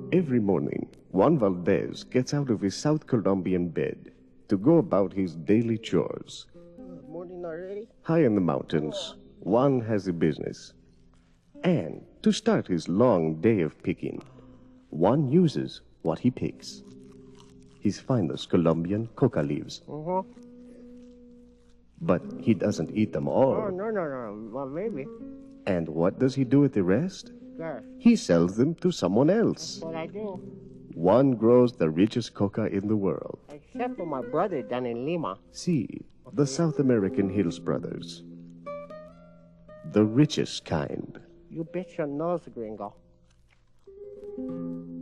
Every morning, Juan Valdez gets out of his South Colombian bed to go about his daily chores. Morning already? High in the mountains, Juan has a business. And to start his long day of picking, Juan uses what he picks. His finest Colombian coca leaves. But he doesn't eat them all. Oh, no. Well, maybe. And what does he do with the rest? Yes. He sells them to someone else. That's what I do. Juan grows the richest coca in the world. Except for my brother down in Lima. See, the South American Hills Brothers. The richest kind. You bet your nose, gringo.